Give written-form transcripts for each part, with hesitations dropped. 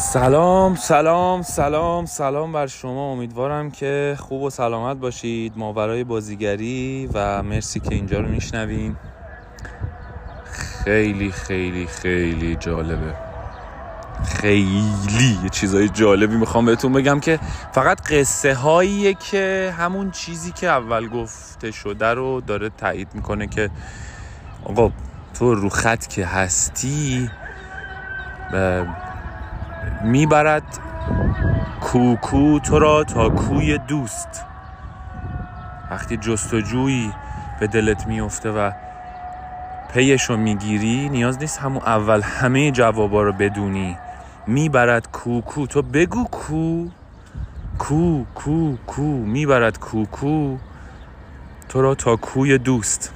سلام سلام سلام سلام بر شما. امیدوارم که خوب و سلامت باشید ماورای بازیگری و مرسی که اینجا رو میشنوین. خیلی خیلی خیلی جالبه، خیلی یه چیزای جالبی میخوام بهتون بگم که فقط قصه هاییه که همون چیزی که اول گفته شده رو داره تایید میکنه که آقا تو رو خط که هستی میبرد کوکو تو را تا کوی دوست. وقتی جستجویی به دلت میفته و پیشو میگیری نیاز نیست همون اول همه جوابا رو بدونی. میبرد کوکو، تو بگو کو کو کو کو، میبرد کوکو تو را تا کوی دوست.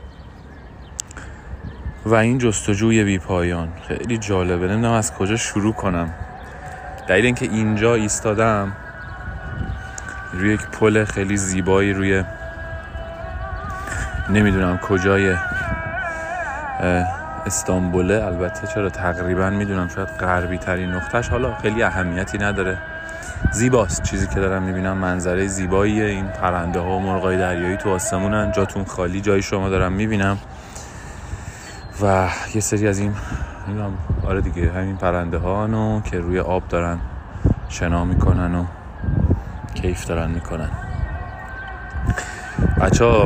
و این جستجوی بی پایان خیلی جالبه. نمیدونم از کجا شروع کنم. دلیل اینکه اینجا ایستادم روی یک پل خیلی زیبایی روی نمیدونم کجای استانبوله، البته چرا تقریبا میدونم شاید غربی ترین نقطهش، حالا خیلی اهمیتی نداره، زیباست چیزی که دارم میبینم، منظره زیباییه. این پرنده ها و مرغای دریایی تو آسمونن، جاتون خالی، جای شما دارم میبینم و یه سری از این آره دیگه همین پرنده ها که روی آب دارن شنا میکنن و کیف دارن میکنن. بچه‌ها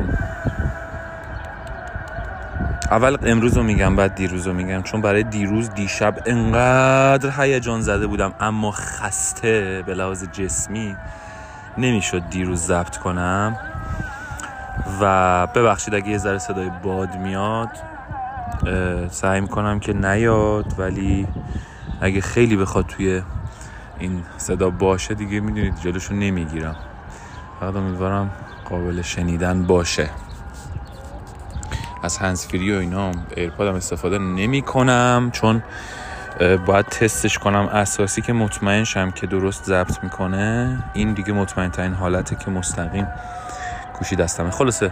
اول امروز رو میگم بعد دیروز رو میگم، چون برای دیشب انقدر هیجان زده بودم اما خسته به لحاظ جسمی نمیشد دیروز ضبط کنم و ببخشید اگه یه ذره صدای باد میاد، سعی میکنم که نیاد، ولی اگه خیلی بخواد توی این صدا باشه دیگه میدونید جلوشو نمیگیرم. فقط امیدوارم قابل شنیدن باشه. از هندزفری و اینا ایرپادم استفاده نمی کنم چون باید تستش کنم اساسی که مطمئن شم که درست ضبط میکنه. این دیگه مطمئن ترین حالته که مستقیم گوشی دستمه. خلاصه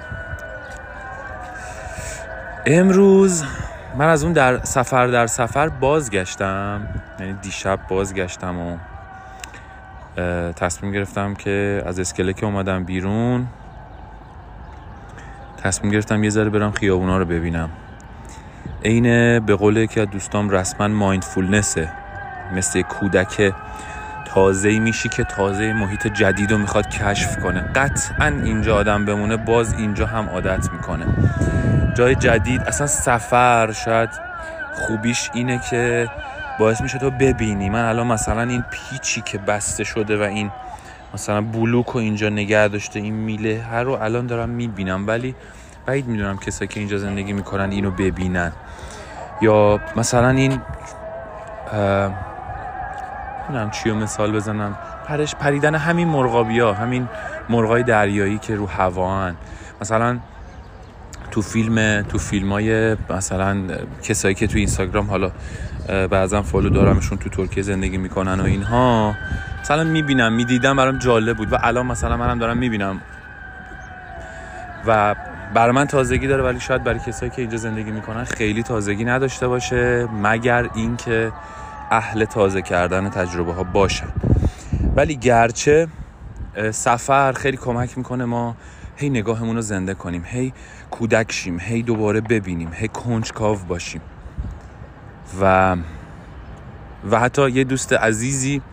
امروز من از اون در سفر بازگشتم، یعنی دیشب بازگشتم و تصمیم گرفتم که از اسکله که اومدم بیرون تصمیم گرفتم یه ذره برم خیابونا رو ببینم. عین به قول یکی از دوستام رسما مایندفولنسه، مثل کودک تازه‌ای میشی که تازه محیط جدید رو میخواد کشف کنه. قطعا اینجا آدم بمونه باز اینجا هم عادت میکنه. جای جدید، اصلا سفر شاید خوبیش اینه که باعث میشه تو ببینی. من الان مثلا این پیچی که بسته شده و این مثلا بلوک رو اینجا نگه داشته، این میله هر رو الان دارم میبینم، ولی بعید میدونم کسایی که اینجا زندگی میکنن اینو ببینن. یا مثلا این نمیدونم چی رو مثال بزنم، پریدن همین مرغابیا، همین مرغای دریایی که رو هوان. مثلا تو فیلمای مثلا کسایی که تو اینستاگرام حالا بعضا فالو دارمشون تو ترکیه زندگی میکنن و اینها، مثلا میدیدم برام جالب بود و الان مثلا منم دارم میبینم و برای من تازگی داره، ولی شاید برای کسایی که اینجا زندگی میکنن خیلی تازگی نداشته باشه، مگر اینکه اهل تازه کردن تجربه ها باشن. ولی گرچه سفر خیلی کمک میکنه ما هی نگاهمون رو زنده کنیم، هی کودک شیم، هی دوباره ببینیم، هی کنجکاو باشیم. و حتی یه دوست عزیزی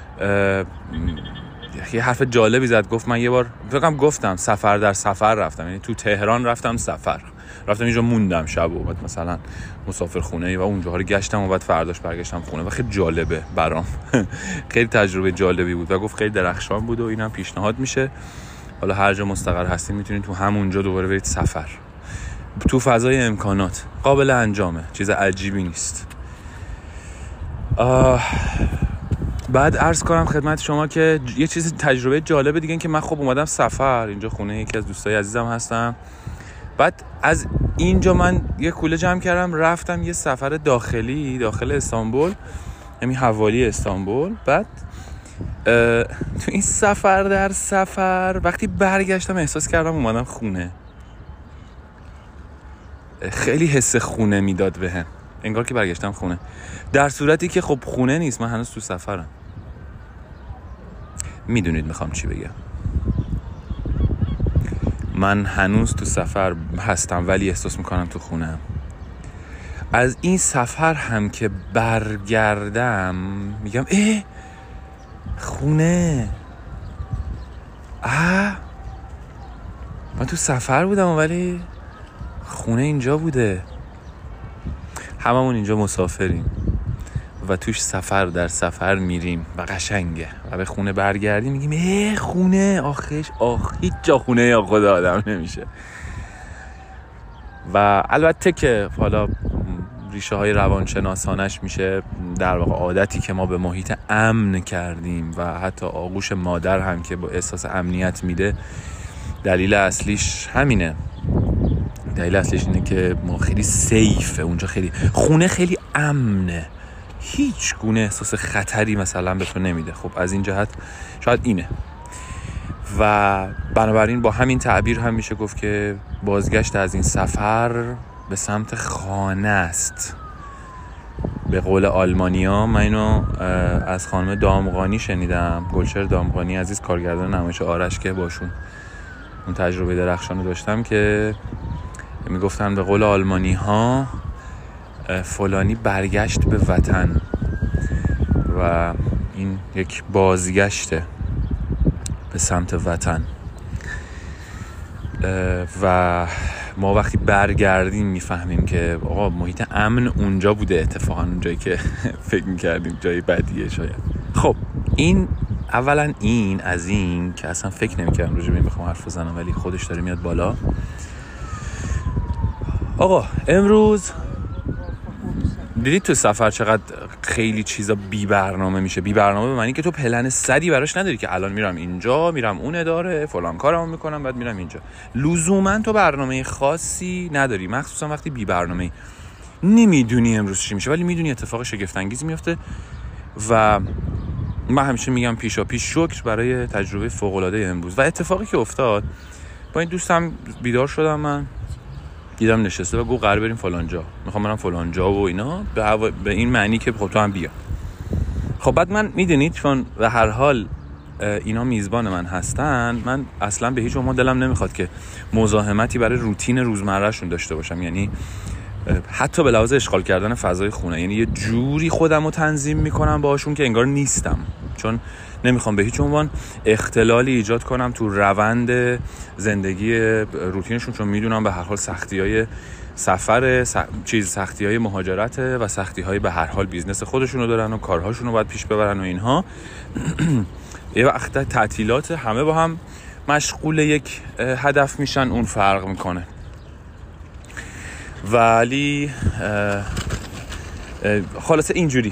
یه حرف جالبی زد، گفت من یه بار فکرم گفتم سفر در سفر رفتم، یعنی تو تهران رفتم اینجا موندم شب و بعد مثلا مسافر خونه و اونجاها رو گشتم و بعد فرداش برگشتم خونه و خیلی جالبه برام. خیلی تجربه جالبی بود و گفت خیلی درخشان بود و اینم پیشنهاد میشه. حالا هر جا مستقر هستین میتونید تو همونجا دوباره برید سفر. تو فضای امکانات قابل انجامه، چیز عجیبی نیست. بعد عرض کنم خدمت شما که یه چیز تجربه جالبه دیگه این که من خب اومدم سفر، اینجا خونه یکی از دوستای عزیزم هستم. بعد از اینجا من یه کوله جمع کردم رفتم یه سفر داخل استانبول، یعنی حوالی استانبول. بعد تو این سفر در سفر وقتی برگشتم احساس کردم اومدم خونه. خیلی حس خونه میداد بهم. انگار که برگشتم خونه، در صورتی که خب خونه نیست، من هنوز تو سفرم. میدونید میخوام چی بگم. من هنوز تو سفر هستم ولی احساس میکنم تو خونه‌ام. از این سفر هم که برگردم میگم خونه. من تو سفر بودم ولی خونه اینجا بوده. هممون اینجا مسافریم و توش سفر در سفر میریم و قشنگه و به خونه برگردیم میگیم خونه. هیچ جا خونه یا خدا آدم نمیشه. و البته که حالا ریشه های روانشناسانش میشه در واقع عادتی که ما به محیط امن کردیم و حتی آغوش مادر هم که با احساس امنیت میده، دلیل اصلیش همینه. دلیل اصلیش اینه که ما خیلی سیفه اونجا، خیلی خونه خیلی امنه، هیچ گونه احساس خطری مثلا به تو نمیده. خب از این جهت شاید اینه. و بنابراین با همین تعبیر هم میشه گفت که بازگشت از این سفر به سمت خانه است. به قول آلمانیا، من اینو از خانم دامغانی شنیدم، گلشر دامغانی عزیز، کارگردان نمایش آرش که باشون اون تجربه درخشانو داشتم، که میگفتن به قول آلمانی ها فلانی برگشت به وطن و این یک بازگشته به سمت وطن. و ما وقتی برگردیم میفهمیم که آقا محیط امن اونجا بوده، اتفاقا اونجایی که فکر میکردیم جای بدیه شاید. خب این اولا این از این که اصلا فکر نمیکردم راجع به این بخوام حرف بزنم ولی خودش داره میاد بالا. آقا امروز دیدید تو سفر چقدر خیلی چیزا بی برنامه میشه. بی برنامه به معنی که تو پلن صدی براش نداری که الان میرم اینجا، میرم اون اداره، فلان کارمو میکنم، بعد میرم اینجا. لزوما تو برنامه خاصی نداری، مخصوصا وقتی بی برنامه‌ای. نمیدونی امروز چی میشه ولی میدونی اتفاق شگفت انگیزی میفته. و من همیشه میگم پیشا پیش شکر برای تجربه فوق العاده امروز. و اتفاقی که افتاد، با این دوستم بیدار شدم، من دیدم نشسته و گفت قرار بریم فلان جا، میخوام برم فلان جا و اینا، به این معنی که خب تو هم بیا. خب بعد من میدونید چون به هر حال اینا میزبان من هستن، من اصلا به هیچ عنوان دلم نمیخواد که مزاحمتی برای روتین روزمره شون داشته باشم. یعنی حتی به لحاظ اشغال کردن فضای خونه، یعنی یه جوری خودمو تنظیم میکنم باهاشون که انگار نیستم، چون نمیخوام به هیچ عنوان اختلالی ایجاد کنم تو روند زندگی روتینشون، چون میدونم به هر حال سختی‌های سفر، سختی‌های مهاجرت و سختی‌های به هر حال بیزنس خودشونو دارن و کارهاشونو باید پیش ببرن و اینها. یه وقت تعطیلات همه با هم مشغول یک هدف میشن، اون فرق میکنه. ولی خلاصه اینجوری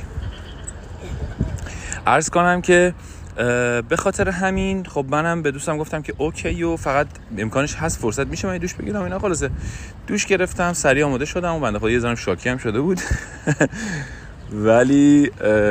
عرض کنم که به خاطر همین خب منم به دوستم گفتم که اوکی و فقط امکانش هست فرصت میشه من دوش بگیرم اینا. خلاصه دوش گرفتم، سریع آماده شدم و بنده خدا یه ذره شاکی هم شده بود ولی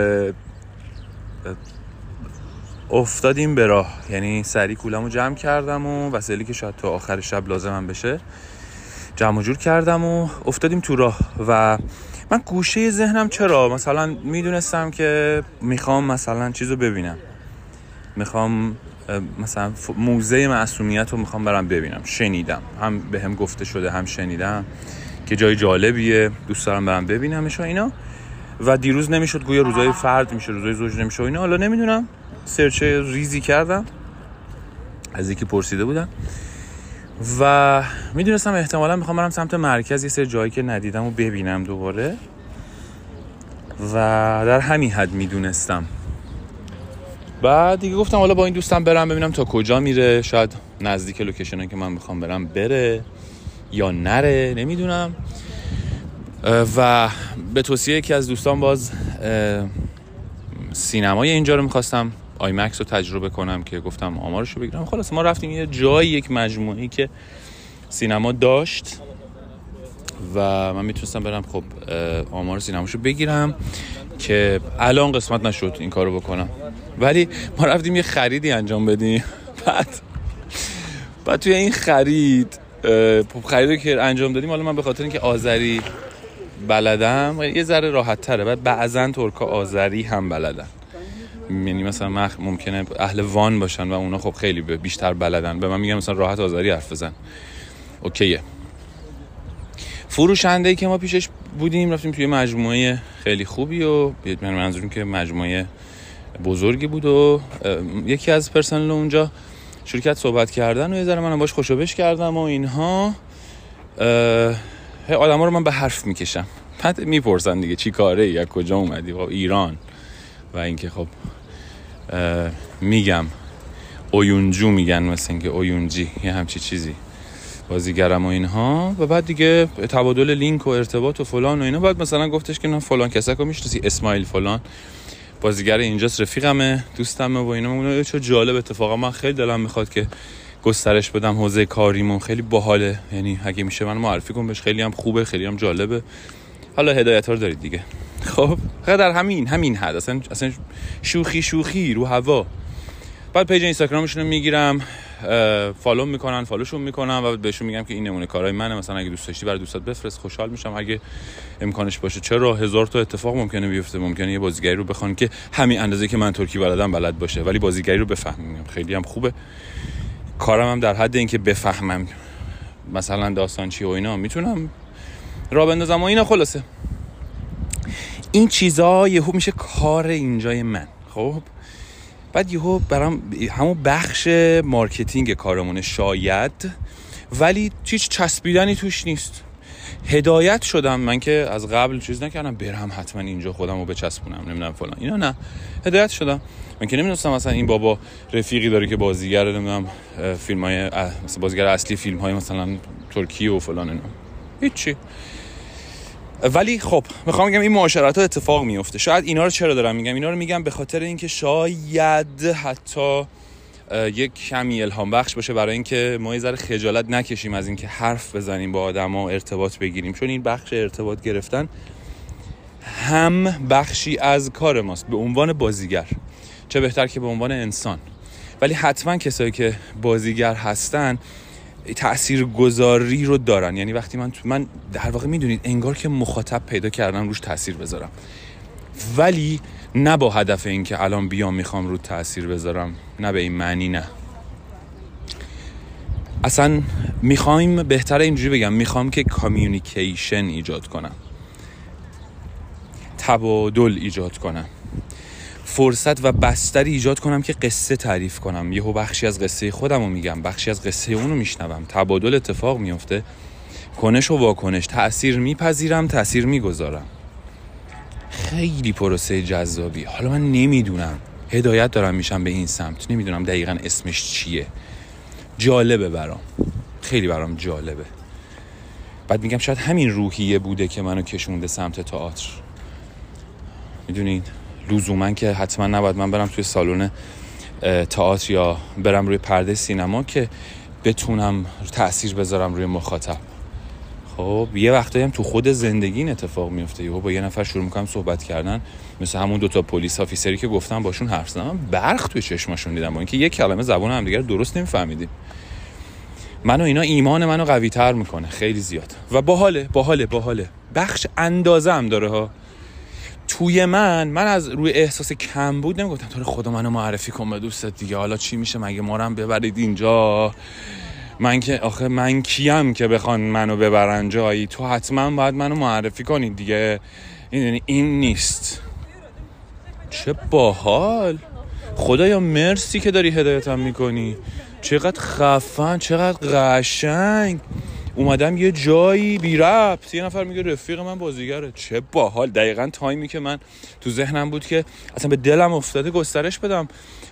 افتادیم به راه. یعنی سریع کولمو جمع کردم و وسایلی که شاید تا آخر شب لازمم بشه جمع جور کردم و افتادیم تو راه. و من گوشه ذهنم چرا مثلا میدونستم که میخوام مثلا چیزو ببینم، میخوام مثلا موزه معصومیت رو میخوام برم ببینم، شنیدم، هم بهم گفته شده هم شنیدم که جای جالبیه، دوست دارم برم ببینمش و اینا. و دیروز نمیشد، گویا روزای فرد میشه، روزای زوج نمیشه و اینا. حالا نمیدونم، سرچ ریزی کردم، از یکی پرسیده بودم و میدونستم احتمالا میخوام برم سمت مرکز، یه سری جایی که ندیدم و ببینم دوباره. و در همین حد میدونستم. بعد دیگه گفتم حالا با این دوستم برم ببینم تا کجا میره، شاید نزدیک لوکیشنایی که من میخوام برم بره یا نره، نمیدونم. و به توصیه یکی از دوستان باز سینمای اینجا رو میخواستم آیمکس رو تجربه کنم که گفتم آمارشو بگیرم. خلاص ما رفتیم یه جایی، یک مجموعه‌ای که سینما داشت و من میتونستم برم خب آمار سینماشو بگیرم که الان قسمت نشد این کارو بکنم. ولی ما رفتیم یه خریدی انجام بدیم. بعد توی این خریدی که انجام دادیم، حالا من به خاطر اینکه آذری بلدم یه ذره راحت تره. بعد بعضن ترکا آذری هم بلدن، یعنی مثلا ممکنه اهل وان باشن و اونا خب خیلی بیشتر بلدن. به من میگن مثلا راحت آذری حرف بزن، اوکیه. فروشنده‌ای که ما پیشش بودیم، رفتیم توی مجموعه خیلی خوبی و منظورم که مجموعه بزرگی بود و یکی از پرسنل اونجا شرکت صحبت کردن و یه ذره منم باش خوشوبش کردم و اینها. آدما رو من به حرف میکشم، بعد میپرسن دیگه چی کاره، یا کجا اومدی، خب ایران، و اینکه خب میگم اویونجو میگن، مثل اینکه اویونجی یه همچی چیزی، بازیگرم و اینها. و بعد دیگه تبادل لینک و ارتباط و فلان و اینا. بعد مثلا گفتش که نه فلان کسکو میشناسی، اسماعیل فلان بازیگر اینجاست، رفیقمه، دوستمه و اینا. اون چه جالب، اتفاقا من خیلی دلم میخواد که گسترش بدم حوزه کاریمون، خیلی باحاله، یعنی اگه میشه من معرفی کنم بهش، خیلی هم خوبه، خیلی هم جالبه. حالا هدایت‌ها رو دارید دیگه. خب در همین حد، اصلا شوخی رو هوا. بعد پیج اینستاگرامشون رو میگیرم، فالو میکنن، فالوشون میکنم و بهشون میگم که این نمونه کارهای منه، مثلا اگه دوست داشتی برای دوستات بفرست، خوشحال میشم اگه امکانش باشه. چرا 1000 تا اتفاق ممکنه بیفته، ممکنه یه بازیگری رو بخوان که همین اندازه که من ترکی بلدم بلد باشه ولی بازیگری رو بفهمم، خیلی هم خوبه. کارم هم در حد اینکه بفهمم مثلا داستان چیه و اینا، میتونم راه بندازم و اینا. خلاصه این چیزا یهو میشه کار اینجای من. خب بعد یهو برام همون بخش مارکتینگ کارمونه شاید، ولی هیچ چسبیدنی توش نیست. هدایت شدم من که از قبل چیز نکردم برم حتما اینجا خودم رو بچسبونم نمیدونم فلان اینا، نه، هدایت شدم. من که نمیدونستم مثلا این بابا رفیقی داره که بازیگر نمیدونم فیلم‌های مثلا بازیگر اصلی فیلم‌های مثلا ترکی و فلان اینا، هیچی. ولی خب میخوام بگم این معاشرت ها اتفاق میفته. شاید اینا رو چرا دارم میگم؟ اینا رو میگم به خاطر اینکه شاید حتی یک کمی الهام بخش باشه برای اینکه ما یه ذره خجالت نکشیم از اینکه حرف بزنیم با آدما، ارتباط بگیریم، چون این بخش ارتباط گرفتن هم بخشی از کار ماست به عنوان بازیگر، چه بهتر که به عنوان انسان. ولی حتما کسایی که بازیگر هستن تاثیرگذاری رو دارن. یعنی وقتی من در واقع میدونید انگار که مخاطب پیدا کردم روش تاثیر بذارم، ولی نه با هدف این که الان بیام میخوام رو تاثیر بذارم، نه به این معنی، نه. اصلا میخوایم، بهتره اینجوری بگم، میخوام که کامیونیکیشن ایجاد کنم، تبادل ایجاد کنم، فرصت و بستری ایجاد کنم که قصه تعریف کنم. یهو بخشی از قصه خودم رو میگم، بخشی از قصه اونو میشنوم، تبادل اتفاق میفته، کنش و واکنش، تأثیر میپذیرم، تأثیر میگذارم. خیلی پروسه جذابی. حالا من نمیدونم، هدایت دارم میشم به این سمت، نمیدونم دقیقاً اسمش چیه. جالبه برام، خیلی برام جالبه. بعد میگم شاید همین روحیه بوده که منو کشونده سمت تئاتر. میدونید لزوما که حتما نباید من برم توی سالن تئاتر یا برم روی پرده سینما که بتونم تأثیر بذارم روی مخاطب. خب یه وقتایی هم تو خود زندگی این اتفاق میفته. با یه نفر شروع میکنم صحبت کردن، مثل همون دوتا پلیس آفیسری که گفتم باشون حرف زدم، برق توی چشماشون دیدم با اینکه یک کلمه زبان هم دیگه درست نمیفهمیدیم. منو اینا ایمان منو قوی تر میکنه خیلی زیاد و باحاله. بخش اندازه هم داره ها. توی من از روی احساس کم بود نمیگفتم تو رو خدا منو معرفی کن به دوستت دیگه، حالا چی میشه مگه ما رو هم ببرید اینجا، من که آخه من کیم که بخوان منو ببرن جایی، تو حتما باید منو معرفی کنید دیگه. این نیست. چه باحال، خدایا مرسی که داری هدایتم میکنی، چقدر خفن، چقدر قشنگ. اومدم یه جایی بی ربط، یه نفر میگه رفیق من بازیگره، چه باحال. دقیقاً تایمی که من تو ذهنم بود که اصلا به دلم افتاده گسترش بدم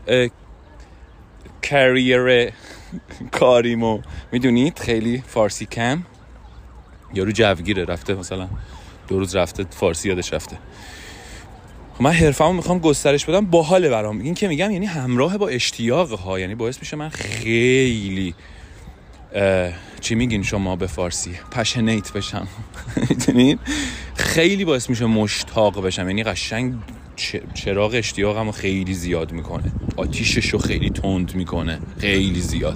کریر کاریمو. میدونید خیلی فارسی کم، یارو جوگیره، رفته مثلا 2 روز رفته فارسی یادش رفته. من حرفمو میخوام گسترش بدم، باحاله برام. این که میگم یعنی همراه با اشتیاق ها، یعنی باعث میشه من خیلی چی میگین شما به فارسی، پشنیت بشم. میدونید خیلی باعث میشه مشتاق بشم، یعنی قشنگ چراغ اشتیاقمو خیلی زیاد میکنه، آتیششو خیلی تند میکنه، خیلی زیاد.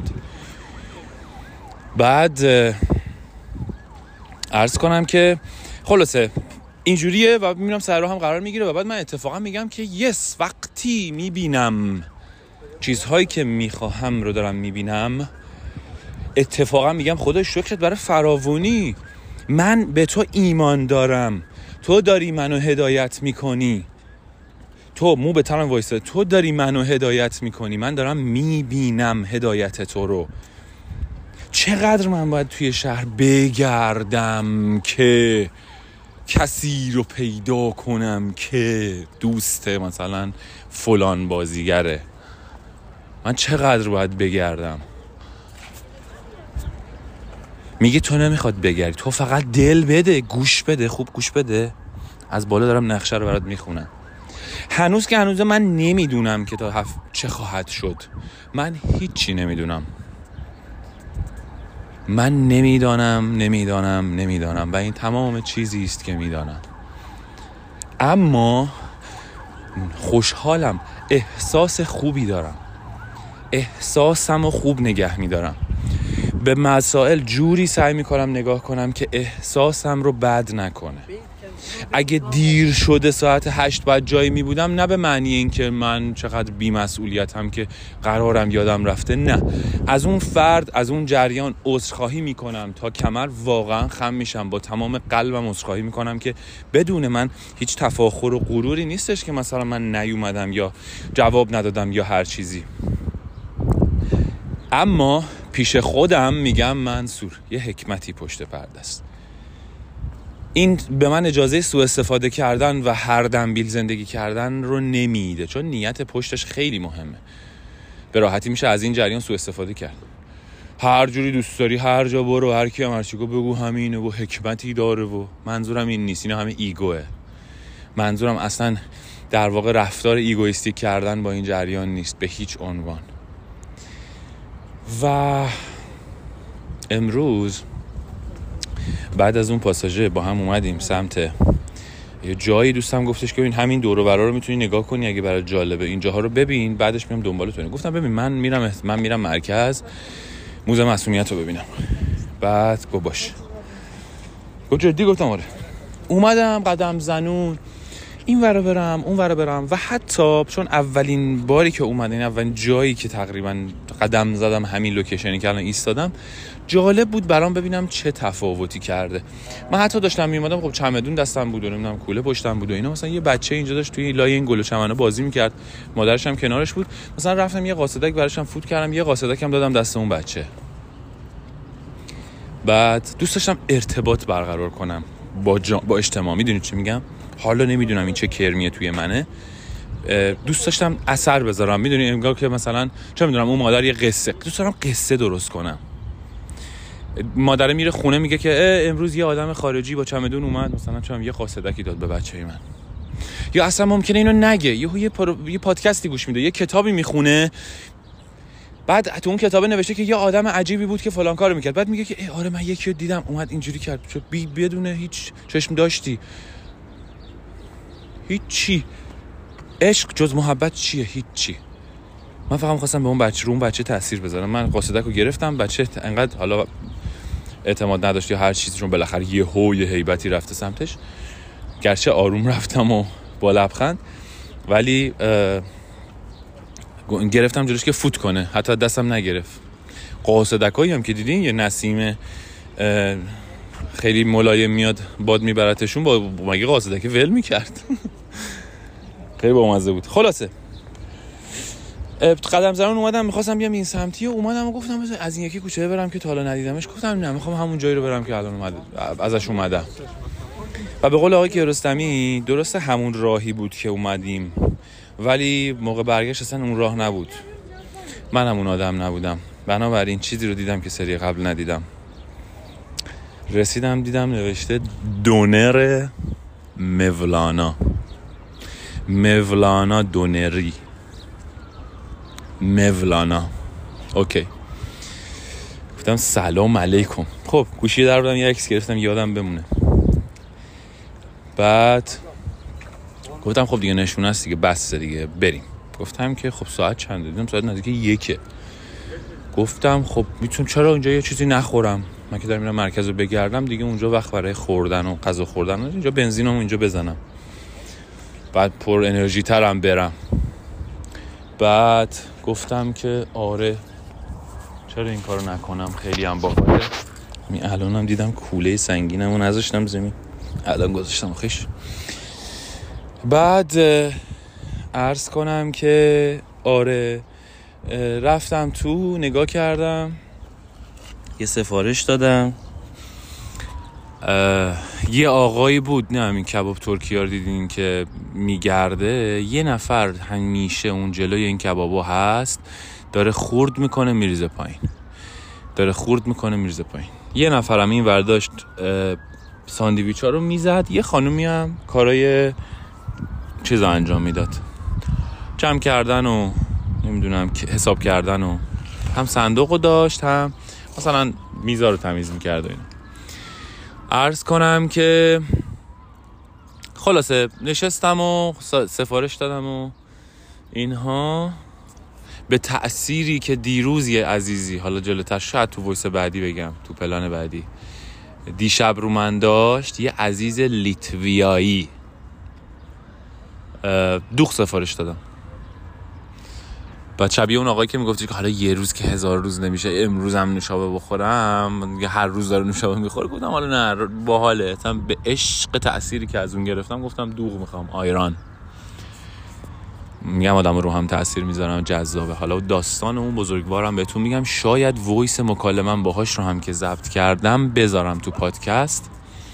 بعد عرض کنم که خلاصه اینجوریه و میبینم سر راه هم قرار میگیره و بعد من اتفاقا میگم که یس، وقتی میبینم چیزهایی که میخواهم رو دارم میبینم، اتفاقا میگم خدا شکرت برای فراوانی، من به تو ایمان دارم، تو داری منو هدایت میکنی، تو مو به تنم وایسته، تو داری منو هدایت میکنی، من دارم میبینم هدایت تو رو. چقدر من باید توی شهر بگردم که کسی رو پیدا کنم که دوست مثلا فلان بازیگره؟ من چقدر باید بگردم؟ میگه تو نمیخواد بگردی، تو فقط دل بده، گوش بده، خوب گوش بده. از بالا دارم نقشه رو برات میخونم. هنوز من نمیدونم که تا چه خواهد شد. من هیچی نمیدونم. من نمیدانم و این تمام چیزی است که میدانم. اما خوشحالم، احساس خوبی دارم، احساسم رو خوب نگه میدارم، به مسائل جوری سعی میکنم نگاه کنم که احساسم رو بد نکنه. اگه دیر شده ساعت 8 باید جایی میبودم، نه به معنی این که من چقدر بی‌مسئولیتم که قرارم یادم رفته، نه، از اون فرد، از اون جریان عذرخواهی میکنم تا کمر واقعا خم میشم، با تمام قلبم عذرخواهی میکنم که بدون من هیچ تفاخر و غروری نیستش که مثلا من نیومدم یا جواب ندادم یا هر چیزی. اما پیش خودم میگم منصور، یه حکمتی پشت پرده است. این به من اجازه سوء استفاده کردن و هر دنبیل زندگی کردن رو نمیده، چون نیت پشتش خیلی مهمه. به راحتی میشه از این جریان سوء استفاده کرد. هر جوری دوست داری هر جا برو، هر کی هم هر چی بگو همینه و حکمتی داره و منظورم این نیست. اینا همه ایگوه. منظورم اصلا در واقع رفتار ایگویستیک کردن با این جریان نیست به هیچ عنوان. و امروز بعد از اون پاساژه با هم اومدیم سمت یه جایی، دوستم گفتش که ببین همین دور و برا رو میتونی نگاه کنی، اگه برات جالبه اینجاها رو ببین، بعدش میام دنبالتون. گفتم ببین من میرم مرکز موزه معصومیت رو ببینم. بعد گفت باش. گفت جدی؟ گفتم آره. اومدم قدم زنون این ور برم اون ور برم و حتی چون اولین باری که اومدین، اولین جایی که تقریبا قدم زدم همین لوکیشنی که الان ایستادم، جالب بود برام ببینم چه تفاوتی کرده. من حتی داشتم میومدم، خب چمدون دستم بود و نمیدونم کوله پشتم بود و اینا، مثلا یه بچه اینجا داشت توی لای این گل و چمنه بازی میکرد، مادرش هم کنارش بود، مثلا رفتم یه قاصدک براشم فوت کردم، یه قاصدک هم دادم دست اون بچه. بعد دوست داشتم ارتباط برقرار کنم با اجتماع. میدونید چی میگم؟ حالا نمیدونم این چه کرمیه توی منه، دوست داشتم اثر بذارم. میدونی انگار که مثلا چه میدونم اون مادر یه قصه، دوست دارم قصه درست کنم. مادره میره خونه میگه که امروز یه آدم خارجی با چمدون اومد، مثلا چون یه قاصدکی داد به بچه من. یا اصلا ممکنه اینو نگه، یه پادکستی گوش میده، یه کتابی میخونه، بعد تو اون کتابه نوشته که یه آدم عجیبی بود که فلان کارو میکرد، بعد میگه که آره من یکی رو دیدم اومد اینجوری کرد، چون بدون هیچ چشم داشتی. هیچی. عشق جز محبت چیه؟ هیچی. من فقط می‌خواستم به اون بچه تاثیر بذارم. من قاصدک رو گرفتم، بچه انقدر حالا اعتماد نداشت یا هر چیزی، چون بالاخره یه هیبتی رفته سمتش، گرچه آروم رفتم و با لبخند، ولی گرفتم جلوش که فوت کنه، حتی دستم نگرفت. قاصدکایی هم که دیدین یه نسیم خیلی ملایم میاد باد میبرتشون، با مگه قاصدک ول میکرد. خیلی بامزه بود. خلاصه قدم زنون اومدم، میخواستم بیام این سمتی و اومدم و گفتم از این یکی کوچه برم که تا حالا ندیدمش. گفتم نه، میخوام همون جایی رو برم که الان ازش اومدم. و به قول آقای کیارستمی درسته همون راهی بود که اومدیم، ولی موقع برگشت اصلا اون راه نبود، من همون آدم نبودم. بنابراین چیزی رو دیدم که سری قبل ندیدم. رسیدم دیدم نوشته دونر مولانا دونری مولانا. اوکی، گفتم سلام علیکم. خب گوشی در بردم، یه عکس گرفتم یادم بمونه. بعد گفتم خب دیگه نشونه است دیگه، بس دیگه بریم. گفتم که خب ساعت چنده؟ دیدم ساعت نزدیک 1. گفتم خب میتونم چرا اونجا یه چیزی نخورم، من که دارم میرم مرکز رو بگردم دیگه، اونجا وقت برای خوردن و غذا خوردن، اینجا بنزینم اینجا بزنم، بعد پر انرژی ترم برم. بعد گفتم که آره چرا این کارو نکنم، خیلی هم باحاله. الانم دیدم کوله سنگینمو نذاشتم زمین، الان گذاشتم خیش. بعد عرض کنم که آره رفتم تو نگاه کردم، یه سفارش دادم. یه آقایی بود، نه همین کباب ترکی ها دیدین که میگرده، یه نفر همیشه اون جلوی این کبابا هست، داره خورد میکنه میریزه پایین، داره خورد میکنه میریزه پایین. یه نفرم این ورداشت ساندویچ ها رو میزد، یه خانومی هم کارای چیزا انجام میداد، جمع کردن و نمیدونم حساب کردن و هم صندوق رو داشت، هم مثلا میزا رو تمیز میکرد و اینا. عرض کنم که خلاصه نشستم و سفارش دادم و اینها، به تأثیری که دیروز یه عزیزی، حالا جلوتر شاید تو وایس بعدی بگم، تو پلان بعدی، دیشب رو من داشت، یه عزیز لیتویایی دوغ سفارش دادم. بعد شبیه اون آقایی که میگفتی که حالا یه روز که 1000 روز نمیشه، امروز هم نوشابه بخورم، هر روز داره نوشابه میخوره. گفتم حالا نه باحاله، به عشق تأثیری که از اون گرفتم گفتم دوغ میخوام، آیران. میگم آدم رو هم تأثیر میذارم، جذابه. حالا داستان اون بزرگوارم بهتون میگم، شاید وایس مکالمه‌ام باهاش رو هم که ضبط کردم بذارم تو پادکست،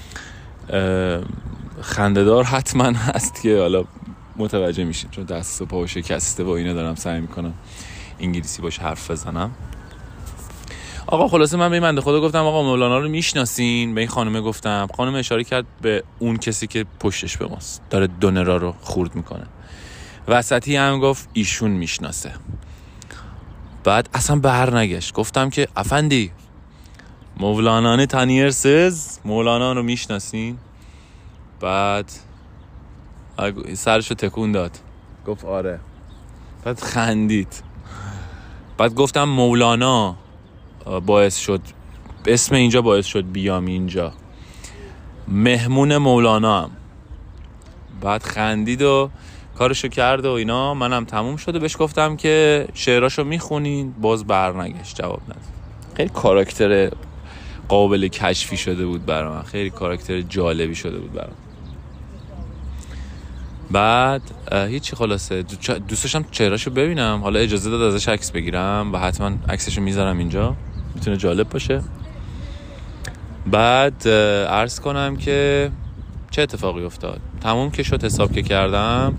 خنده‌دار حتما هست که حالا متوجه میشین، چون دست و پا شکسته و اینا دارم سعی میکنم انگلیسی باش حرف بزنم. آقا خلاصه من به این بنده خدا گفتم آقا مولانا رو میشناسین؟ به این خانومه گفتم. خانم اشاره کرد به اون کسی که پشتش به ماست داره دونرا رو خورد میکنه. وسطی هم گفت ایشون میشناسه. بعد اصلا بر نگشت. گفتم که افندی مولانا تانیرسز، مولانا رو میشناسین؟ بعد سرشو تکون داد، گفت آره. بعد خندید. بعد گفتم مولانا باعث شد، اسم اینجا باعث شد بیام اینجا، مهمون مولانا هم. بعد خندید و کارشو کرد و اینا. منم تموم شده بهش گفتم که شعراشو میخونین؟ باز برنگشت، جواب نداد. خیلی کاراکتر قابل کشفی شده بود برای من، خیلی کاراکتر جالبی شده بود برای من. بعد هیچی، خلاصه دوست داشتم چهرهشو ببینم، حالا اجازه داد ازش عکس بگیرم و حتما عکسشو میذارم اینجا، میتونه جالب باشه. بعد عرض کنم که چه اتفاقی افتاد. تموم که شد، حساب که کردم،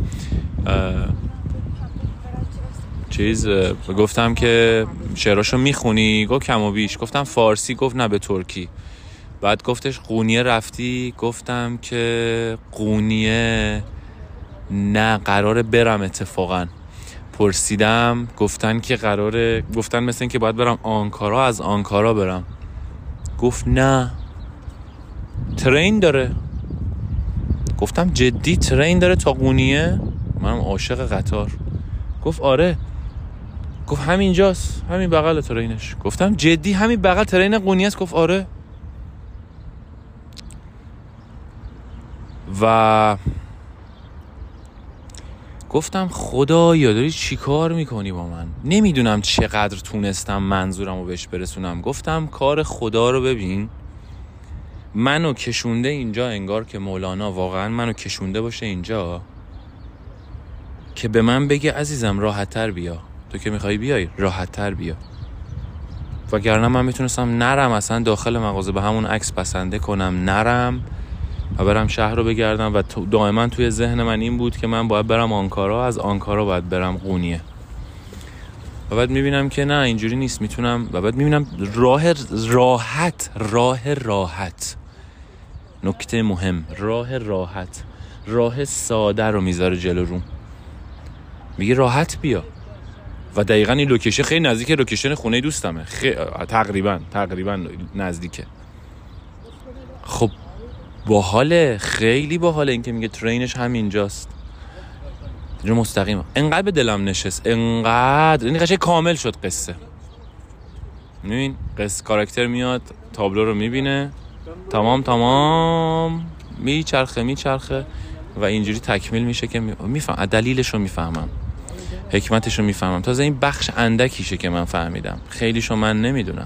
گفتم که شعراشو میخونی؟ گفت کم و بیش. گفتم فارسی؟ گفت نه به ترکی. بعد گفتش قونیه رفتی؟ گفتم که قونیه نه، قراره برم اتفاقا. پرسیدم، گفتن که گفتن مثل این که باید برم آنکارا، از آنکارا برم. گفت نه ترین داره. گفتم جدی ترین داره تا قونیه؟ منم عاشق قطار. گفت آره. گفت همینجاست، همین بغل ترینش. گفتم جدی همین بغل ترین قونیه است؟ گفت آره. و گفتم خدایا داری چی کار میکنی با من؟ نمیدونم چقدر تونستم منظورم رو بهش برسونم. گفتم کار خدا رو ببین، منو کشونده اینجا، انگار که مولانا واقعا منو کشونده باشه اینجا که به من بگه عزیزم راحت تر بیا، تو که میخوای بیای راحت تر بیا. وگرنه من میتونستم نرم اصلا داخل مغازه، به همون عکس بسنده کنم، نرم و برم شهر رو بگردم. و دائما توی ذهن من این بود که من باید برم آنکارا، از آنکارا باید برم قونیه. و بعد میبینم که نه اینجوری نیست، میتونم. و بعد میبینم راه راحت، نکته مهم، راه راحت، راه ساده رو میذاره جلو روم، میگه راحت بیا. و دقیقاً این لوکیشن خیلی نزدیک لوکیشن خونه دوستمه، تقریبا نزدیکه. خب باحاله، خیلی باحاله این که میگه ترینش همینجاست، اینجا مستقیمه. انقدر به دلم نشست، انقدر این قشنگ کامل شد قصه. ببین قصه کاراکتر میاد تابلو رو میبینه، تمام میچرخه و اینجوری تکمیل میشه که میفهم دلیلش رو میفهمم، حکمتش رو میفهمم. تازه این بخش اندکیشه که من فهمیدم، خیلیشو من نمیدونم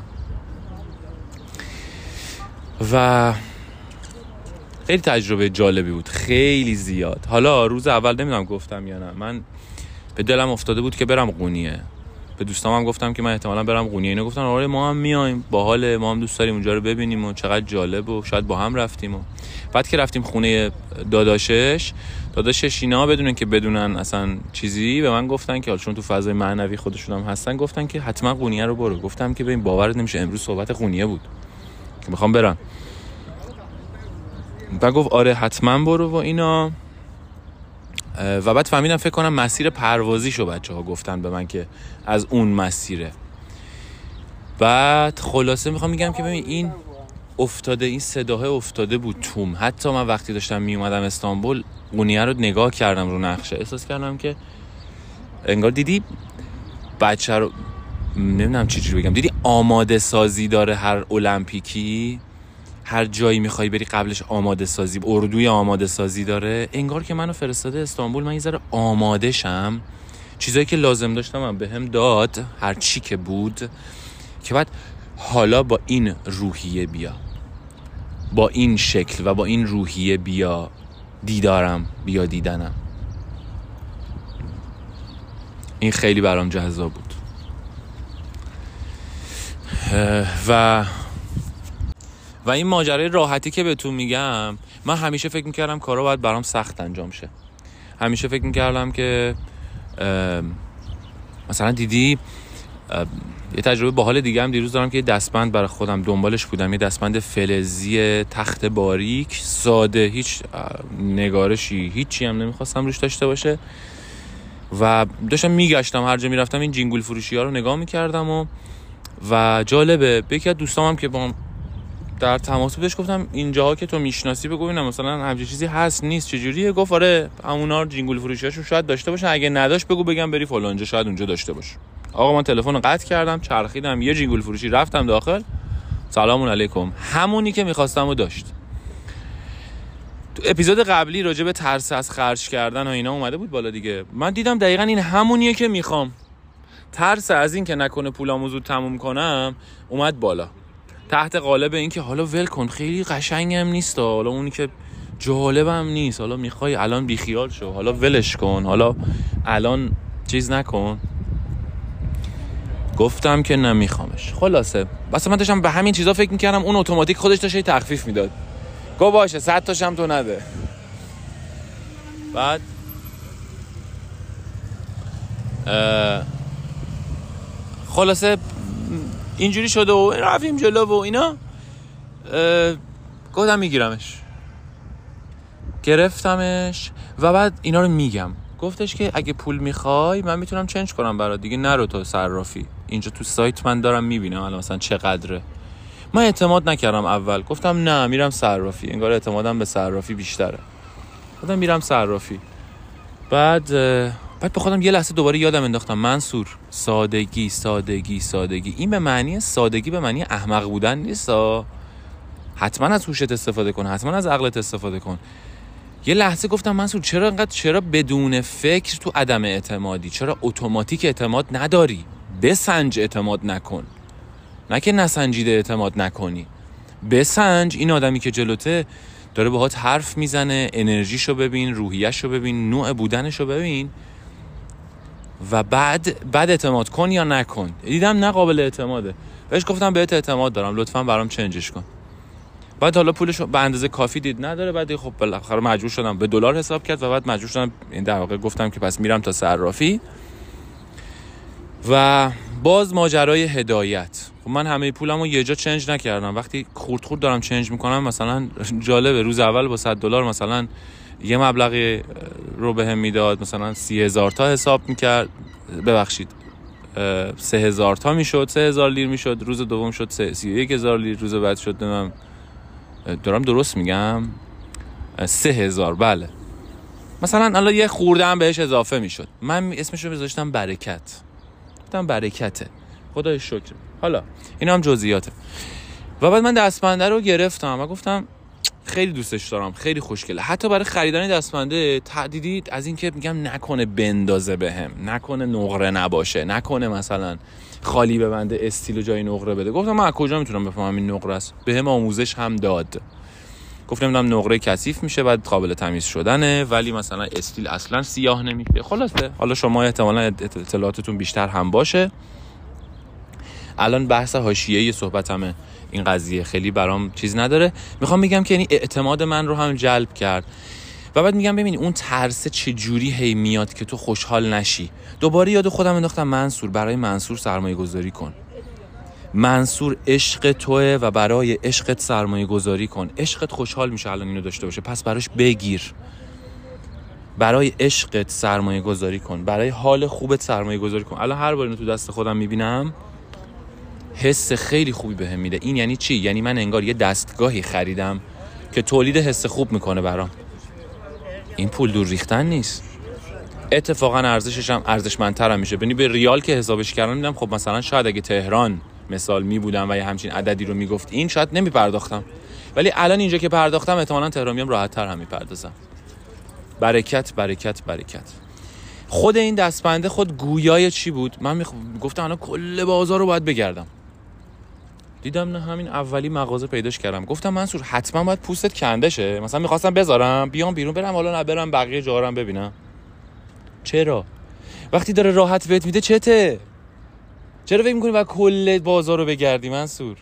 و خیلی تجربه جالبی بود، خیلی زیاد. حالا روز اول نمیدونم گفتم یا نه، من به دلم افتاده بود که برم قونیه. به دوستام هم گفتم که من احتمالاً برم قونیه. اینا گفتن آره ما هم میایم، باحاله، ما هم دوست داریم اونجا رو ببینیم و چقدر جالب و شاید با هم رفتیم. و بعد که رفتیم خونه داداشش اینا بدونن اصلا چیزی به من گفتن که چون تو فضای معنوی خودشون هم هستن، گفتن که حتما قونیه رو برو. گفتم که ببین باورت نمیشه امروز صحبت قونیه بود که میخوام برم. بعد گفت آره حتما برو و اینا. و بعد فهمیدم فکر کنم مسیر پروازیشو بچه‌ها گفتن به من که از اون مسیره. بعد خلاصه میخوام میگم که ببین این افتاده، این صداه افتاده بود توم. حتی من وقتی داشتم میومدم استانبول قونیه رو نگاه کردم رو نقشه، احساس کردم که انگار دیدی بچه رو، نمیدونم چی جوری بگم، دیدی آماده سازی داره هر المپیکی، هر جایی میخوای بری قبلش آماده سازی، اردوی آماده سازی داره. انگار که منو فرستاده استانبول من یه ذره آماده شم، چیزایی که لازم داشتم هم بهم داد، هر چی که بود، که بعد حالا با این روحیه بیا، با این شکل و با این روحیه بیا دیدنم. این خیلی برام جذاب بود. و این ماجرای راحتی که بهتون میگم، من همیشه فکر میکردم کارا باید برام سخت انجام شه. همیشه فکر میکردم که مثلا دیدی یه تجربه باحال دیگه هم دیروز دارم که یه دستبند برای خودم دنبالش بودم، یه دستبند فلزی تخت باریک ساده، هیچ نگارشی هیچی هم نمیخواستم روش داشته باشه و داشتم میگشتم هر جا میرفتم این جینگول فروشی ها رو نگاه میکردم و جالبه. یکی از دوستام هم که با در تماس بودش گفتم اینجاها که تو میشناسی بگو ببینم مثلا همچین چیزی هست نیست چجوریه؟ گفت آره همونا جینگول فروشیاشو شاید داشته باشن، اگه نداشت بگو بگم بری فلان جا شاید اونجا داشته باشه. آقا من تلفن رو قطع کردم، چرخیدم یه جینگول فروشی، رفتم داخل، سلام علیکم، همونی که می‌خواستم و داشت. تو اپیزود قبلی راجع به ترس از خرج کردن و اینا اومده بود بالا دیگه. من دیدم دقیقاً این همونیه که میخوام. ترس از این که نکنه پولامو زود تموم کنم اومد بالا، تحت قالب این که حالا ول کن، خیلی قشنگم نیست، حالا اونی که جالبم نیست، حالا میخوای الان بیخیال شو، حالا ولش کن، حالا الان چیز نکن. گفتم که نمیخوامش. خلاصه بس من داشتم به همین چیزا فکر میکردم، اون اتوماتیک خودش داشت تخفیف میداد. گفت باشه 100 تاشم تو نده. بعد خلاصه اینجوری شده و رفتیم جلو و اینا. گفتم میگیرمش، گرفتمش و بعد اینا رو میگم. گفتش که اگه پول میخوای من میتونم چنج کنم برات دیگه، نرو تو صرافی، اینجا تو سایت من دارم میبینم الان مثلا چقدره. من اعتماد نکردم اول، گفتم نه میرم صرافی، انگار اعتمادم به صرافی بیشتره. گفتم میرم صرافی. بعد به خودم یه لحظه دوباره یادم انداختم منصور، سادگی. این به معنی سادگی به معنی احمق بودن نیست. حتما از هوشت استفاده کن، حتما از عقلت استفاده کن. یه لحظه گفتم منصور چرا بدون فکر تو عدم اعتمادی؟ چرا اتوماتیک اعتماد نداری؟ بسنج اعتماد نکن، نه که نسنجیده اعتماد نکنی. بسنج این آدمی که جلوته داره باهات حرف میزنه، انرژیشو ببین، روحیه‌شو ببین، نوع بودنشو ببین و بعد اعتماد کن یا نکن. دیدم نه قابل اعتماده، بهش گفتم بهت اعتماد دارم، لطفاً برام چنجش کن. بعد حالا پولش به اندازه کافی دید نداره، بعد خب بالاخره مجبور شدم به دلار حساب کرد و بعد مجبور شدم این در واقع گفتم که پس میرم تا صرافی. و باز ماجرای هدایت. خب من همه پولمو یه جا چنج نکردم، وقتی خورد دارم چنج میکنم مثلا جالبه، روز اول با $100 مثلا یه مبلغی رو بهم میداد، مثلا 30,000 تا حساب میکرد، ببخشید 3,000 تا میشد، 3,000 لیر میشد، روز دوم شد 31,000 لیر، روز بعد شد من دارم درست میگم 3,000. بله مثلا الان یه خورده هم بهش اضافه میشد. من اسمشو میذاشتم برکت، گفتم برکته، خدای شکر. حالا اینا هم جزئیاته. و بعد من دستبنده رو گرفتم و گفتم خیلی دوستش دارم، خیلی خوشگله. حتی برای خریدن دستبنده تعدیدی از این که میگم نکنه بندازه بهم، نکنه نقره نباشه، نکنه مثلا خالی ببنده استیل جای نقره بده. گفتم من از کجا میتونم بفهمم این نقره است؟ بهم آموزش هم داد. گفتم نمیدونم نقره کثیف میشه بعد قابل تمیز شدنه، ولی مثلا استیل اصلا سیاه نمیشه. خلاصه حالا شما احتمالاً اطلاعاتتون بیشتر هم باشه. الان بحث حاشیه‌ای صحبتمه، این قضیه خیلی برام چیز نداره. میخوام بگم که یعنی اعتماد من رو هم جلب کرد. و بعد میگم ببین اون ترس چه جوری هی میاد که تو خوشحال نشی. دوباره یاد خودم انداختم منصور، برای منصور سرمایه گذاری کن. منصور عشق توئه و برای عشقت سرمایه گذاری کن. عشقت خوشحال میشه الان اینو داشته باشه، پس براش بگیر. برای عشقت سرمایه گذاری کن، برای حال خوبت سرمایه گذاری کن. الان هر بار اینو تو دست خودم میبینم حس خیلی خوبی بهم میده. این یعنی چی؟ یعنی من انگار یه دستگاهی خریدم که تولید حس خوب میکنه برام. این پول دور ریختن نیست. اتفاقا ارزشش هم ارزشمندتر میشه. ببین به ریال که حسابش کردم دیدم خب مثلا شاید اگه تهران مثال میبودم و یه همچین عددی رو میگفت این شاید نمیپرداختم، ولی الان اینجا که پرداختم احتمالاً تهران میام راحت تر هم میپردازم. برکت برکت برکت. خود این دستبنده خود گویای چی بود؟ من گفتم الان کل بازار رو باید بگردم. دیدم نه همین اولی مغازه پیداش کردم. گفتم منصور حتما باید پوستت کنده شه، مثلا می‌خواستم بذارم بیام بیرون برم حالا نبرم بقیه جا رو ببینم. چرا؟ وقتی داره راحت بهت میده چته؟ چرا فکر می‌کنی باید کل بازار رو بگردی منصور؟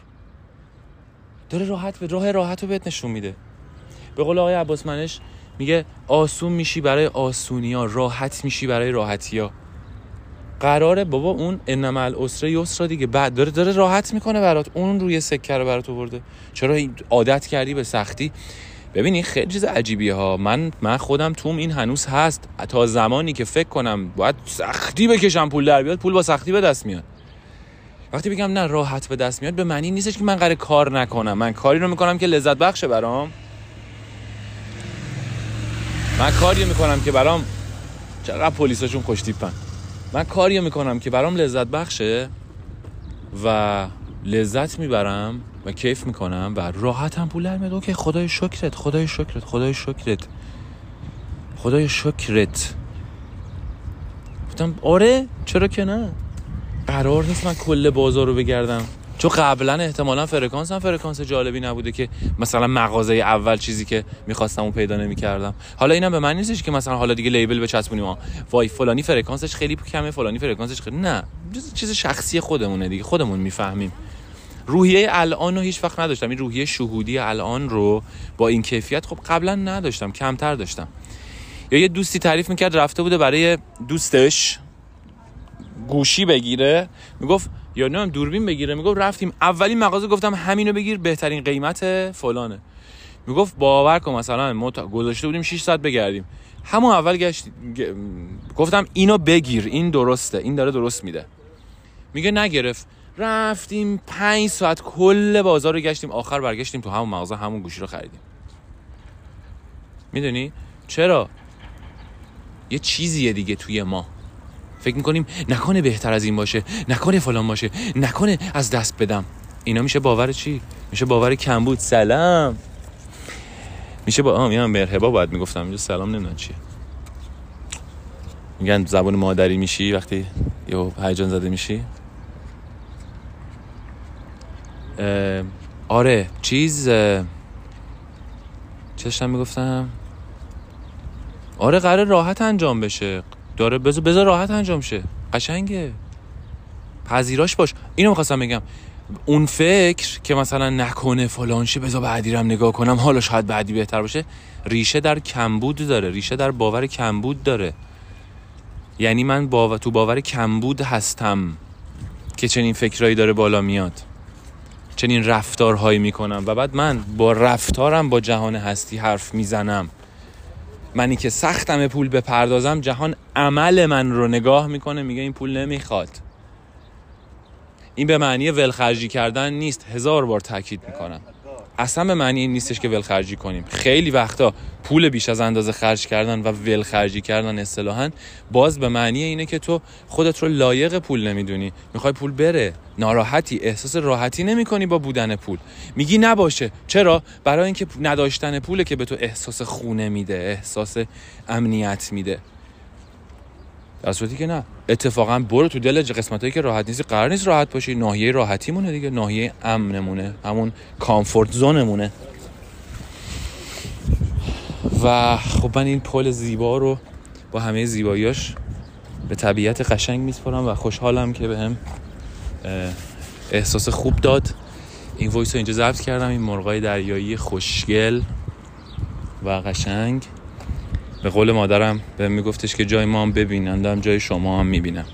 داره راه راحت رو بهت نشون میده. به قول آقای عباس منش میگه آسون میشی برای آسونیا، راحت میشی برای راحتیا. قراره بابا اون انما العسر یسرا دیگه، بعد داره راحت میکنه برات، اون روی سکه رو برات آورده. چرا عادت کردی به سختی؟ ببین این خیلی چیز عجیبیه ها. من خودم توم این هنوز هست. تا زمانی که فکر کنم باید سختی بکشم پول در بیاد، پول با سختی به دست میاد. وقتی بگم نه راحت به دست میاد، به معنی نیستش که من قراره کار نکنم. من کاری رو میکنم که لذت بخشه برام. من کاری میکنم که برام چقدر پلیساشون خوش تیپن. من کاری میکنم که برام لذت بخشه و لذت میبرم و کیف میکنم و راحتم پول در میاد. اوکی خدای شکرت، خدای شکرت، خدای شکرت، خدای شکرت. گفتم آره چرا که نه. قرار نیست من کل بازار رو بگردم، چون قبلا احتمالاً فرکانس جالبی نبوده که مثلا مغازه اول چیزی که می‌خواستم اون پیدا نمی‌کردم. حالا اینم به معنی نیستش که مثلا حالا دیگه لیبل بچسبونیم وای فلانی فرکانسش خیلی کمه، فلانی فرکانسش خیلی، نه، چیز شخصی خودمونه دیگه، خودمون میفهمیم. روحیه الان رو هیچ وقت نداشتم. این روحیه شهودی الان رو با این کیفیت خب قبلا نداشتم، کمتر داشتم. یا یه دوستی تعریف می‌کرد رفته بوده برای دوستش گوشی بگیره، میگفت یا نه دوربین بگیره، میگفت رفتیم اولین مغازه گفتم همینو بگیر بهترین قیمت فلانه. میگفت باور کن مثلا ما گذاشته بودیم 6 ساعت بگردیم، همون اول گفتم اینو بگیر این درسته، این داره درست میده. میگه نگرفت، رفتیم 5 ساعت کل بازار رو گشتیم، آخر برگشتیم تو همون مغازه همون گوشی رو خریدیم. میدونی چرا؟ یه چیزیه دیگه توی ما فکر میکنیم نکنه بهتر از این باشه، نکنه فلان باشه، نکنه از دست بدم. اینا میشه باور چی؟ میشه باور کمبود. سلام میشه با میام مرحبا باید میگفتم، اینجا سلام نمیدونم چیه. میگن زبان مادری میشی وقتی یه هیجان زده میشی. آره چیز چشم میگفتم آره قراره راحت انجام بشه، داره بذار راحت انجام شه، قشنگه، پذیراش باش. اینو می‌خواستم بگم. اون فکر که مثلا نکنه فلان شه بذار بعدی رو نگاه کنم حالا شاید بعدی بهتر باشه، ریشه در کمبود داره، ریشه در باور کمبود داره. یعنی من تو باور کمبود هستم که چنین فکرایی داره بالا میاد، چنین رفتارهایی میکنم و بعد من با رفتارم با جهان هستی حرف میزنم. منی که سختم پول بپردازم، جهان عمل من رو نگاه میکنه میگه این پول نمیخواد. این به معنی ولخرجی کردن نیست، 1000 بار تاکید میکنم. اصلا به معنی این نیستش که ولخرجی کنیم. خیلی وقتا پول بیش از اندازه خرج کردن و ولخرجی کردن اصطلاحاً باز به معنی اینه که تو خودت رو لایق پول نمیدونی، میخوای پول بره، ناراحتی، احساس راحتی نمیکنی با بودن پول، میگی نباشه. چرا؟ برای اینکه نداشتن پوله که به تو احساس خونه میده، احساس امنیت میده. در صورتی که نه، اتفاقا برو تو دل قسمتایی که راحت نیستی، قرار نیست راحت باشی. ناحیه راحتیمونه دیگه، ناحیه امنمونه، همون کامفورت زونمونه. و خب من این پل زیبا رو با همه زیباییاش به طبیعت قشنگ میسپارم و خوشحالم که بهم احساس خوب داد. این وایس رو اینجا ضبط کردم. این مرغای دریایی خوشگل و قشنگ، به قول مادرم بهم میگفتش که جای ما هم ببینندم، جای شما هم میبینم.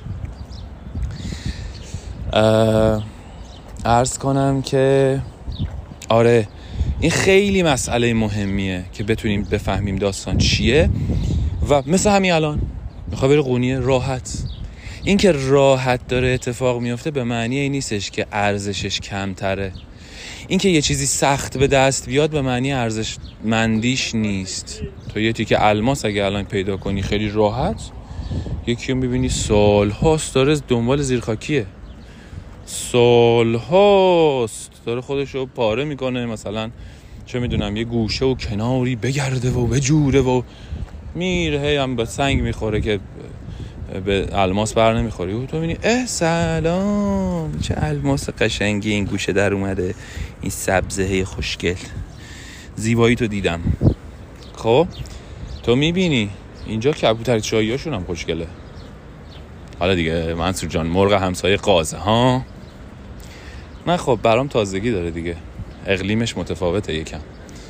عرض کنم که آره، این خیلی مسئله مهمیه که بتونیم بفهمیم داستان چیه. و مثل همین الان میخوای بری قونیه راحت. این که راحت داره اتفاق میفته به معنی این نیستش که ارزشش کمتره. این که یه چیزی سخت به دست بیاد به معنی ارزش مندیش نیست. تو یه تیکه الماس اگه الان پیدا کنی خیلی راحت، یکی رو میبینی سال هاست داره دنبال زیرخاکیه، سال هاست داره خودش رو پاره میکنه، مثلا چه میدونم یه گوشه و کناری بگرده و بجوره و میره، هم به سنگ میخوره که به الماس بر نمیخوری و تو میبینی سلام چه الماس قشنگی این گوشه در اومده، این سبزه خوشگل، زیبایی تو دیدم. خب تو میبینی اینجا کبوتر چایی هاشون هم خوشگله. حالا دیگه منصور جان مرغ همسایه قازه ها، نه خب برام تازگی داره دیگه، اقلیمش متفاوته یکم.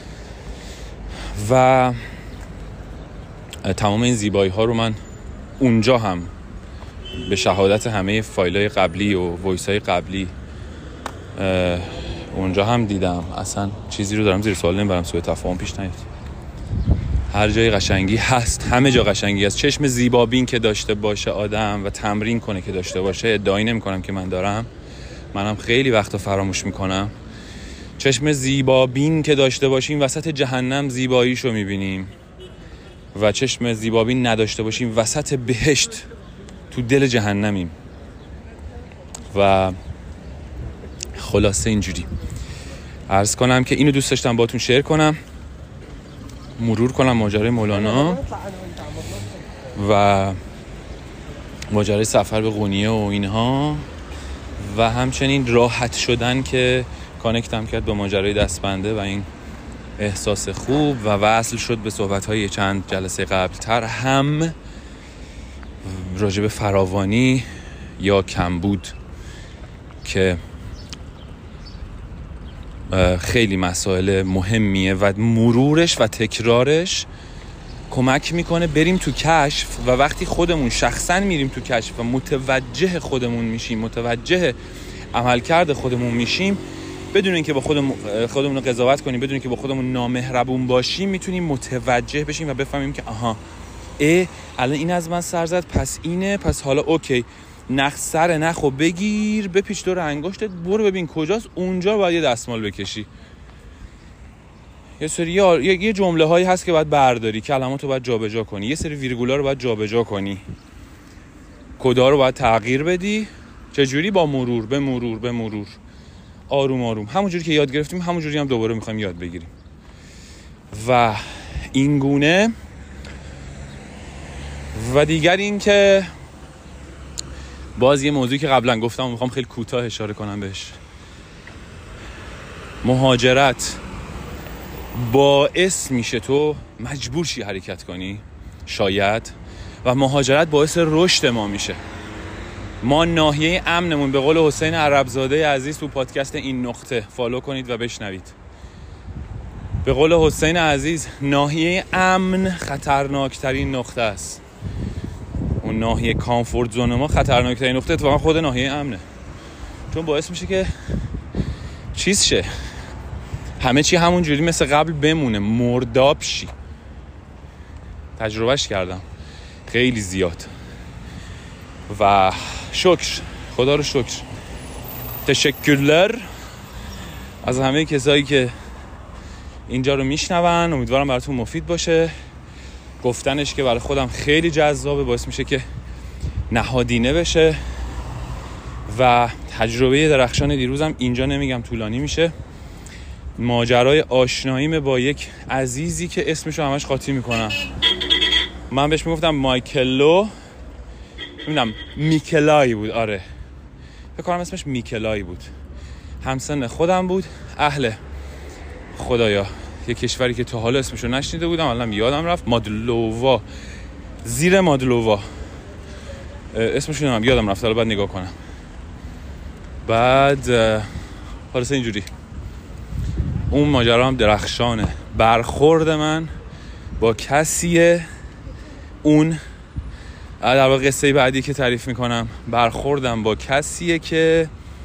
و تمام این زیبایی ها رو من اونجا هم به شهادت همه فایلای قبلی و وایسای قبلی اونجا هم دیدم. اصلا چیزی رو دارم زیر سوال نمیبرم، سوء تفاهم پیش نیاد. هر جای قشنگی هست، همه جا قشنگی هست. چشم زیبابین که داشته باشه آدم و تمرین کنه که داشته باشه، ادعایی نمی کنم که من دارم، منم خیلی وقتا فراموش میکنم. چشم زیبابین که داشته باشیم وسط جهنم زیباییشو میبینیم و چشم زیبابین نداشته باشیم وسط بهشت تو دل جهنمیم. و خلاصه اینجوری عرض کنم که اینو دوست داشتم باهاتون شیر کنم، مرور کنم ماجرای مولانا و ماجرای سفر به قونیه و اینها، و همچنین راحت شدن که کانکتم کرد با ماجرای دستبنده و این احساس خوب و وصل شد به صحبت‌های چند جلسه قبل‌تر هم راجع به فراوانی یا کمبود که خیلی مسائل مهمیه و مرورش و تکرارش کمک میکنه بریم تو کشف. و وقتی خودمون شخصا میریم تو کشف و متوجه خودمون میشیم، متوجه عملکرد خودمون میشیم، بدون اینکه با خودمون رو قضاوت کنیم، بدون اینکه با خودمون نامهربون باشیم، میتونیم متوجه بشیم و بفهمیم که آها الان این از من سر زد، پس اینه، پس حالا اوکی، نخ سر نخو بگیر بپیچ دور انگشتت، برو ببین کجاست، اونجا باید یه دستمال بکشی. یه سری یه جمله هایی هست که باید برداری، کلماتو باید جابجا کنی، یه سری ویرگولا رو باید جابجا کنی، کدا رو باید تغییر بدی. چجوری؟ با مرور به مرور به مرور، آروم آروم، همونجوری که یاد گرفتیم همونجوری هم دوباره میخوایم یاد بگیریم. و این گونه. و دیگر این که باز یه موضوعی که قبلا گفتم و میخوام خیلی کوتاه اشاره کنم بهش، مهاجرت باعث میشه تو مجبور شی حرکت کنی شاید، و مهاجرت باعث رشد ما میشه. ما ناحیه امنمون، به قول حسین عربزاده عزیز تو پادکست این نقطه فالو کنید و بشنوید، به قول حسین عزیز ناحیه امن خطرناکترین نقطه است. اون ناحیه کامفورت زون ما خطرناکترین نقطه اتفاقا خود ناحیه امنه، چون باعث میشه که چیز شه، همه چی همون جوری مثل قبل بمونه، مرداب شی. تجربهش کردم خیلی زیاد و شکر، خدا رو شکر، تشکرلر از همه کسایی که اینجا رو میشنون. امیدوارم براتون مفید باشه. گفتنش که برای خودم خیلی جذابه، باعث میشه که نهادینه بشه و تجربه درخشان دیروزم اینجا نمیگم طولانی میشه. ماجرای آشناییم با یک عزیزی که اسمشو همش قاطی میکنم. من بهش میگفتم مایکلو، نمیدونم میکلای بود، آره فکر کنم اسمش میکلای بود. همسن خودم بود، اهل خدایا یه کشوری که تا حالا اسمشو نشنیده بودم الان یادم رفت، مادلووا، زیر مادلووا اسمشو نمیدونم، یادم رفت، حالا بعد نگاه کنم. بعد خلاص اینجوری اون ماجرا هم درخشانه. برخورد من با کسیه، اون در واقع قصه بعدی که تعریف میکنم، برخوردم با کسیه که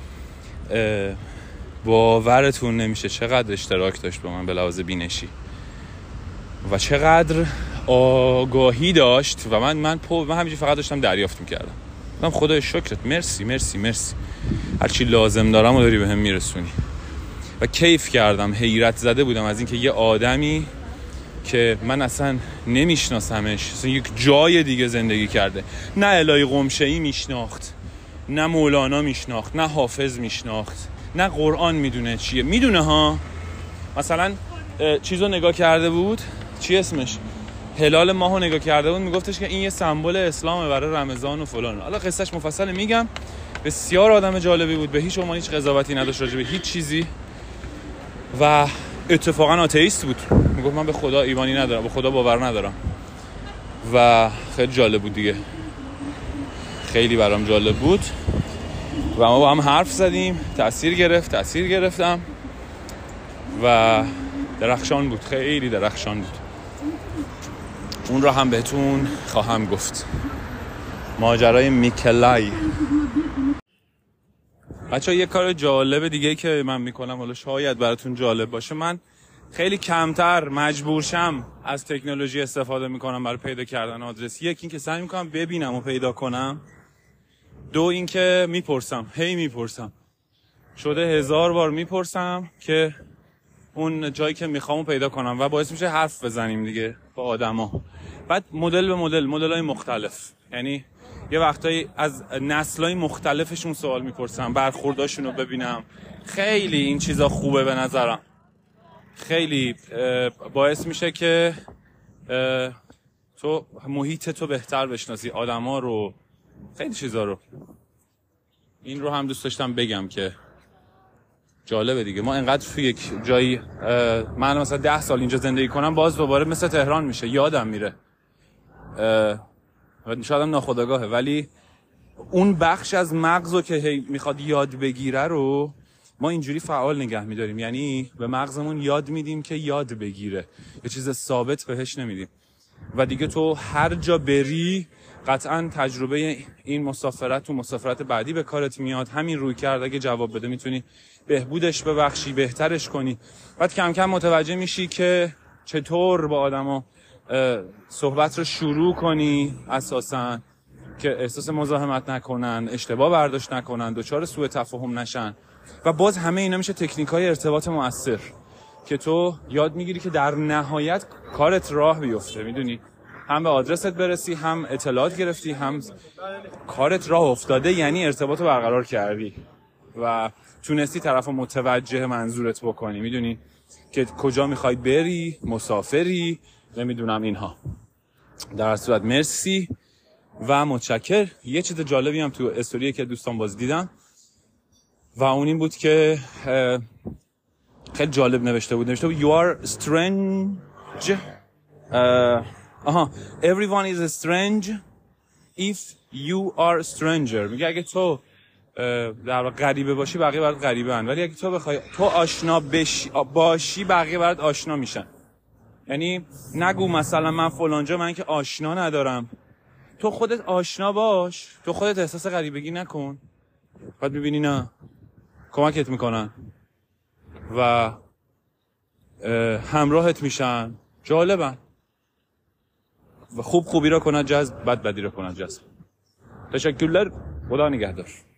باورتون نمیشه چقدر اشتراک داشت با من به لحاظ بینشی و چقدر آگاهی داشت و من همینجوری فقط داشتم دریافت میکردم. من خدای شکرت، مرسی مرسی مرسی، هرچی لازم دارم و داری به هم میرسونی. و کیف کردم، حیرت زده بودم از اینکه یه آدمی که من اصلا نمیشناسمش، اصلا یک جای دیگه زندگی کرده، نه الهی قمشه‌ای میشناخت، نه مولانا میشناخت، نه حافظ میشناخت، نه قرآن میدونه چیه. میدونه ها، مثلا چیزو نگاه کرده بود، چی اسمش، هلال ماهو نگاه کرده بود، میگفتش که این یه سمبل اسلامه برای رمضان و فلان. حالا قصهش مفصل میگم. بسیار آدم جالبی بود، به هیچ عنوان هیچ قضاوتی نداشت راجع به هیچ چیزی و اتفاقا آتئیست بود. میگفت من به خدا ایمانی ندارم، به خدا باور ندارم و خیلی جالب بود دیگه، خیلی برام جالب بود و ما با هم حرف زدیم، تأثیر گرفتم و درخشان بود، خیلی درخشان بود. اون رو هم بهتون خواهم گفت، ماجرای میکلای. بچه‌ها یه کار جالب دیگه که من میکنم، حالا شاید براتون جالب باشه، من خیلی کمتر مجبور شم از تکنولوژی استفاده میکنم برای پیدا کردن آدرس. یک این که سعی میکنم ببینم و پیدا کنم، دو این که میپرسم شده 1000 بار میپرسم که اون جایی که میخوام پیدا کنم و باعث میشه حرف بزنیم دیگه با آدما. بعد مدل به مدل‌های مختلف، یعنی یه وقتایی از نسل‌های مختلفشون سوال میپرسم، برخورداشون رو ببینم. خیلی این چیزا خوبه به نظرم، خیلی باعث میشه که تو محیط تو بهتر بشناسی، آدما رو، خیلی چیزا رو. این رو هم دوست داشتم بگم که جالبه دیگه. ما انقدر توی یک جایی، من مثلا 10 سال اینجا زندگی کنم باز دوباره مثل تهران میشه، یادم میره، شاید هم ناخودآگاهه، ولی اون بخش از مغزو که میخواد یاد بگیره رو ما اینجوری فعال نگه میداریم، یعنی به مغزمون یاد میدیم که یاد بگیره، یه چیز ثابت بهش نمیدیم. و دیگه تو هر جا بری قطعا تجربه این مسافرت بعدی به کارت میاد. همین روی کرد اگه جواب بده میتونی بهبودش ببخشی، بهترش کنی. بعد کم کم متوجه میشی که چطور با آدما صحبت رو شروع کنی، اساساً که احساس مزاحمت نکنن، اشتباه برداشت نکنن، دچار سوء تفاهم نشن. و باز همه اینا میشه تکنیک‌های ارتباط مؤثر که تو یاد میگیری که در نهایت کارت راه بیفته. میدونی هم به آدرست برسی، هم اطلاعات گرفتی، هم کارت راه افتاده، یعنی ارتباط رو برقرار کردی و تونستی طرفو متوجه منظورت بکنی. میدونی که کجا میخوای بری، مسافری، نمیدونم اینها. در صورت مرسی و متشکر. یه چیز جالبی هم تو استوری که دوستان باز دیدم و اون این بود که خیلی جالب نوشته بود You are strange Everyone is strange if you are stranger. میگه اگه تو در واقع غریبه باشی بقیه برات غریبه ان، ولی اگه تو بخوای تو آشنا باشی بقیه برات آشنا میشن. یعنی نگو مثلا من فلانجا من که آشنا ندارم، تو خودت آشنا باش، تو خودت احساس غریبگی نکن، بعد میبینی نه کمکت میکنن و همراهت میشن، جالبن و خوبی را کنن جذب، بدی را کنن جذب. تشکرler، خدا نگهدار.